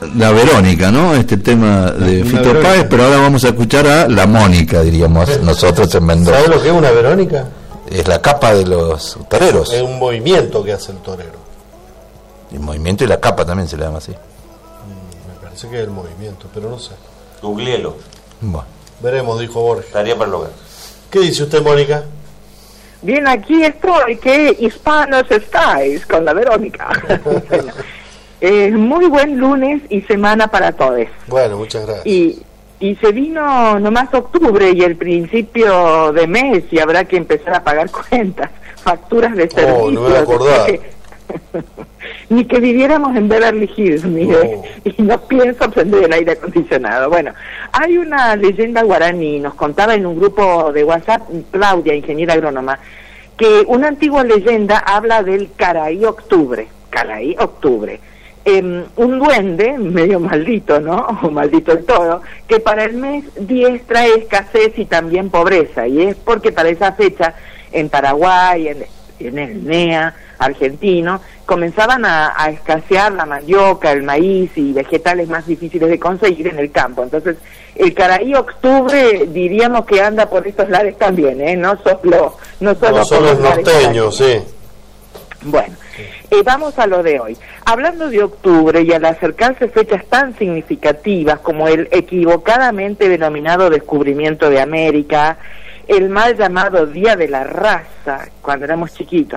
la Verónica, ¿no? Este tema de Fito Páez, pero ahora vamos a escuchar a la Mónica, diríamos nosotros en Mendoza. ¿Sabes lo que es una Verónica? Es la capa de los toreros. Es un movimiento que hace el torero. El movimiento y la capa también se le llama así. Me parece que es el movimiento, pero no sé. Googleelo. Bueno. Veremos, dijo Borges. Tarea para lograr. ¿Qué dice usted, Mónica? Bien, aquí estoy, que hispanos estáis con la Verónica. Muy buen lunes y semana para todos. Bueno, muchas gracias. Y se vino nomás octubre y el principio de mes y habrá que empezar a pagar cuentas, facturas de servicios. Oh, no me acordaba. Ni que viviéramos en Beverly Hills, mire, y no pienso prender el aire acondicionado. Bueno, hay una leyenda guaraní, nos contaba en un grupo de WhatsApp Claudia, ingeniera agrónoma, que una antigua leyenda habla del Caraí Octubre. Caraí Octubre. Un duende, medio maldito, ¿no? O maldito el todo, que para el mes 10 trae escasez y también pobreza, y es porque para esa fecha en Paraguay, en el NEA argentino, comenzaban a escasear la mandioca, el maíz y vegetales más difíciles de conseguir en el campo. Entonces, el Caraí Octubre diríamos que anda por estos lares también, ¿eh? No solo los norteños, sí. Bueno, vamos a lo de hoy. Hablando de octubre y al acercarse fechas tan significativas como el equivocadamente denominado descubrimiento de América, el mal llamado Día de la Raza, cuando éramos chiquitos,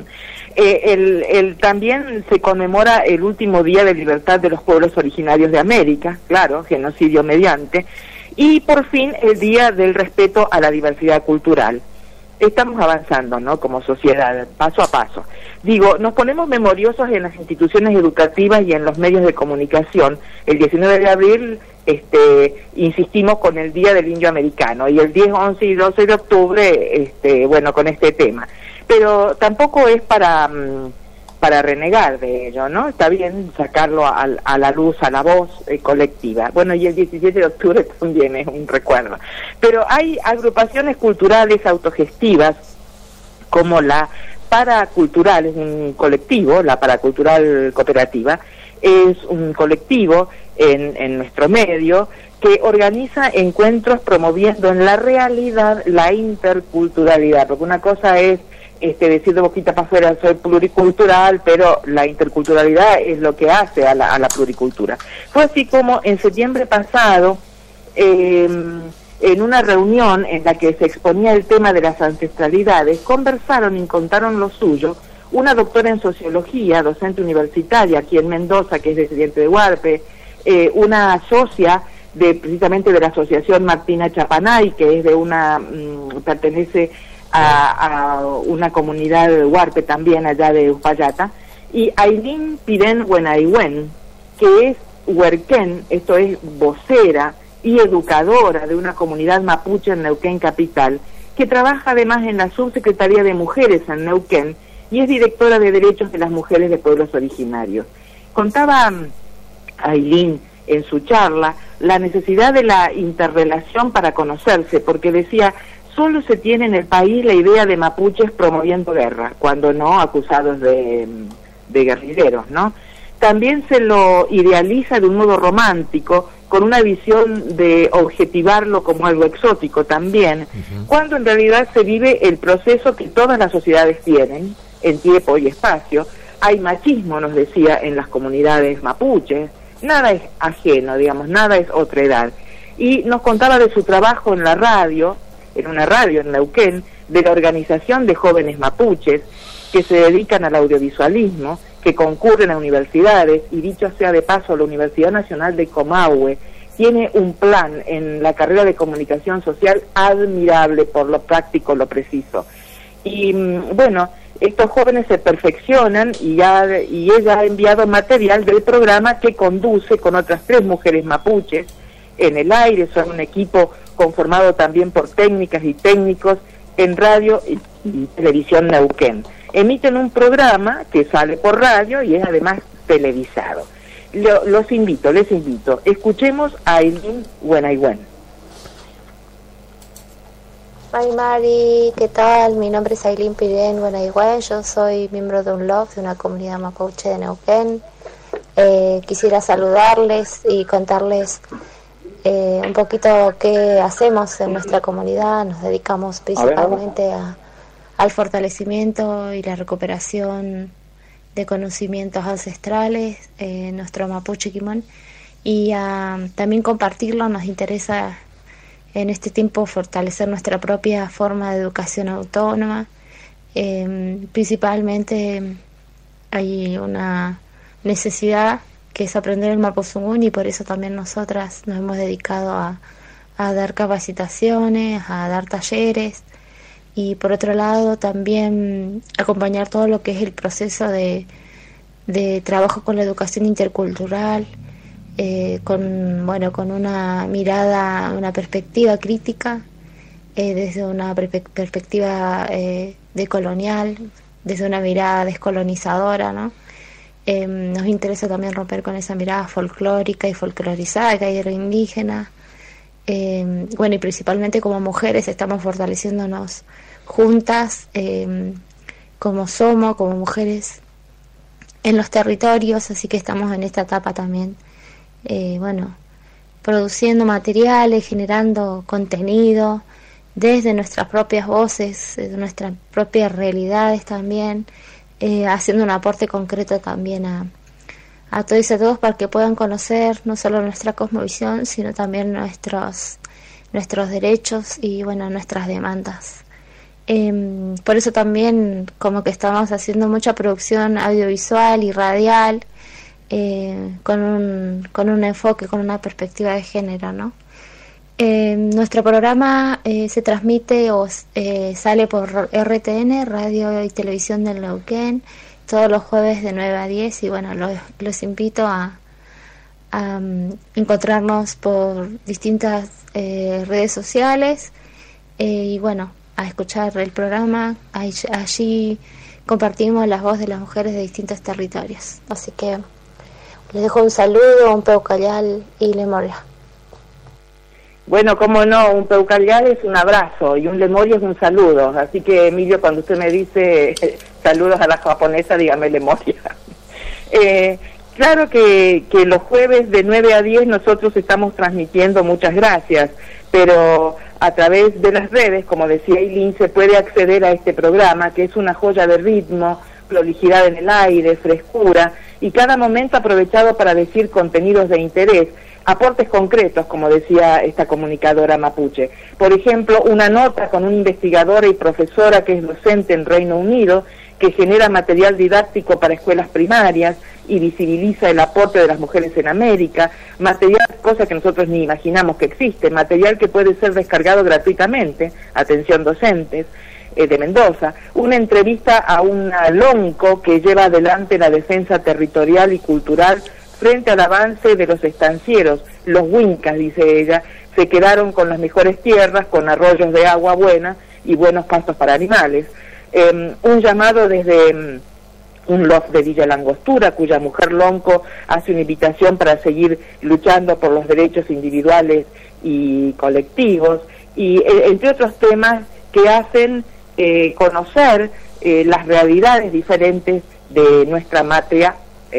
también se conmemora el último día de libertad de los pueblos originarios de América, claro, genocidio mediante, y por fin el Día del Respeto a la Diversidad Cultural. Estamos avanzando, ¿no?, como sociedad, paso a paso. Digo, nos ponemos memoriosos en las instituciones educativas y en los medios de comunicación. El 19 de abril insistimos con el Día del Indio Americano, y el 10, 11 y 12 de octubre, bueno, con este tema. Pero tampoco es para renegar de ello, ¿no? Está bien sacarlo a la luz, a la voz colectiva. Bueno, y el 17 de octubre también es un recuerdo. Pero hay agrupaciones culturales autogestivas, como la Paracultural, es un colectivo, la Paracultural Cooperativa, es un colectivo en nuestro medio que organiza encuentros promoviendo en la realidad la interculturalidad, porque una cosa es decir de boquita para afuera soy pluricultural, pero la interculturalidad es lo que hace a la pluricultura. Fue así como en septiembre pasado, en una reunión en la que se exponía el tema de las ancestralidades, conversaron y contaron lo suyo una doctora en sociología, docente universitaria aquí en Mendoza, que es descendiente de Huarpe, una socia precisamente de la asociación Martina Chapanay, que es de pertenece a una comunidad de Huarpe también allá de Uspallata, y Ailín Pirén Huenayhuén, que es huerquén, esto es vocera y educadora de una comunidad mapuche en Neuquén Capital, que trabaja además en la Subsecretaría de Mujeres en Neuquén y es directora de Derechos de las Mujeres de Pueblos Originarios. Contaba Ailín en su charla la necesidad de la interrelación para conocerse, porque decía, solo se tiene en el país la idea de mapuches promoviendo guerra, cuando no acusados de guerrilleros, ¿no? También se lo idealiza de un modo romántico, con una visión de objetivarlo como algo exótico también, cuando en realidad se vive el proceso que todas las sociedades tienen, en tiempo y espacio. Hay machismo, nos decía, en las comunidades mapuches, nada es ajeno, digamos, nada es otredad. Y nos contaba de su trabajo en la radio, en una radio en Neuquén, de la organización de jóvenes mapuches que se dedican al audiovisualismo, que concurren a universidades, y dicho sea de paso, la Universidad Nacional de Comahue tiene un plan en la carrera de comunicación social admirable por lo práctico, lo preciso. Y bueno, estos jóvenes se perfeccionan y ella ha enviado material del programa que conduce con otras 3 mujeres mapuches en el aire. Son un equipo conformado también por técnicas y técnicos en radio y televisión Neuquén. Emiten un programa que sale por radio y es además televisado. Les invito, escuchemos a Ailín Huenayhuén. Mari, ¿qué tal? Mi nombre es Ailín Pirén Huenayhuén, yo soy miembro de UNLOF, de una comunidad mapuche de Neuquén. quisiera saludarles y contarles un poquito qué hacemos en nuestra comunidad. Nos dedicamos principalmente al fortalecimiento y la recuperación de conocimientos ancestrales, nuestro mapuche quimón, y también compartirlo. Nos interesa en este tiempo fortalecer nuestra propia forma de educación autónoma. Principalmente hay una necesidad que es aprender el mapuzungún, y por eso también nosotras nos hemos dedicado a dar capacitaciones, a dar talleres, y por otro lado también acompañar todo lo que es el proceso de trabajo con la educación intercultural, con una mirada, una perspectiva crítica, desde una perspectiva decolonial, desde una mirada descolonizadora, ¿no? Nos interesa también romper con esa mirada folclórica y folclorizada que hay de lo indígena. Y principalmente como mujeres estamos fortaleciéndonos juntas, como somos, como mujeres en los territorios, así que estamos en esta etapa también, produciendo materiales, generando contenido desde nuestras propias voces, desde nuestras propias realidades también, haciendo un aporte concreto también a todos y a todos para que puedan conocer no solo nuestra cosmovisión, sino también nuestros derechos y nuestras demandas. Por eso también como que estamos haciendo mucha producción audiovisual y radial, con un enfoque, con una perspectiva de género, ¿no? Nuestro programa se transmite o sale por RTN, Radio y Televisión del Neuquén, todos los jueves de 9 a 10, y los invito a encontrarnos por distintas redes sociales, a escuchar el programa. Allí compartimos las voces de las mujeres de distintos territorios. Así que les dejo un saludo, un peucayal y lemoria. Bueno, cómo no, un peucayal es un abrazo y un lemoria es un saludo. Así que, Emilio, cuando usted me dice saludos a la japonesa, dígame lemoria. Claro que los jueves de 9 a 10 nosotros estamos transmitiendo, muchas gracias, pero a través de las redes, como decía Eileen, se puede acceder a este programa, que es una joya de ritmo, prolijidad en el aire, frescura, y cada momento aprovechado para decir contenidos de interés, aportes concretos, como decía esta comunicadora mapuche. Por ejemplo, una nota con una investigadora y profesora que es docente en Reino Unido, que genera material didáctico para escuelas primarias y visibiliza el aporte de las mujeres en América, material, cosa que nosotros ni imaginamos que existe, material que puede ser descargado gratuitamente, atención docentes, de Mendoza, una entrevista a un lonco que lleva adelante la defensa territorial y cultural frente al avance de los estancieros. Los huincas, dice ella, se quedaron con las mejores tierras, con arroyos de agua buena y buenos pastos para animales. Un llamado desde un loft de Villa Langostura, cuya mujer lonco hace una invitación para seguir luchando por los derechos individuales y colectivos, y entre otros temas que hacen conocer las realidades diferentes de nuestra patria.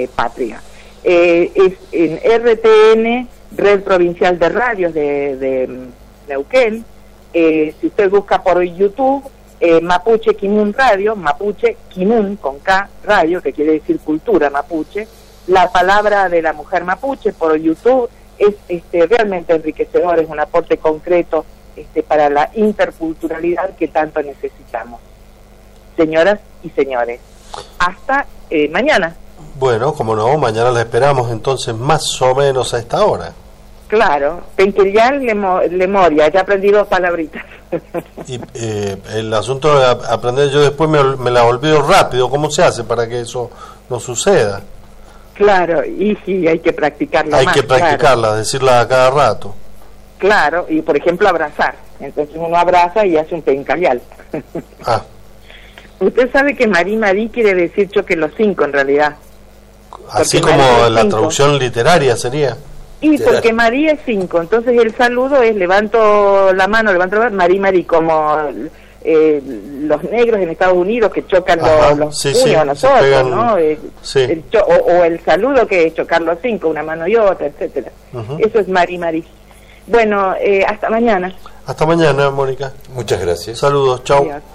Es en RTN, Red Provincial de Radios de Neuquén. Si usted busca por YouTube, Mapuche Kimun Radio, Mapuche Kimun con K Radio, que quiere decir cultura mapuche, la palabra de la mujer mapuche por YouTube, es realmente enriquecedor, es un aporte concreto para la interculturalidad que tanto necesitamos. Señoras y señores, hasta mañana. Bueno, como no, mañana la esperamos entonces más o menos a esta hora. Claro, Penquerial Lemoria, ya aprendí 2 palabritas. Y el asunto de aprender, yo después me la olvido rápido. ¿Cómo se hace para que eso no suceda? Claro, y sí, hay que practicarla. Hay que practicarla, claro. Decirla a cada rato. Claro, y por ejemplo abrazar. Entonces uno abraza y hace un pencalial. Ah. Usted sabe que Marí quiere decir choque los 5 en realidad. Así como la traducción literaria sería. Y porque María es 5, entonces el saludo es levanto la mano, Marí, como los negros en Estados Unidos que chocan los puños a nosotros, pegan, ¿no? O el saludo que es chocar los cinco, una mano y otra, etcétera. Eso es Mari. Bueno, hasta mañana. Hasta mañana, Mónica. Muchas gracias. Saludos, chau. Adiós.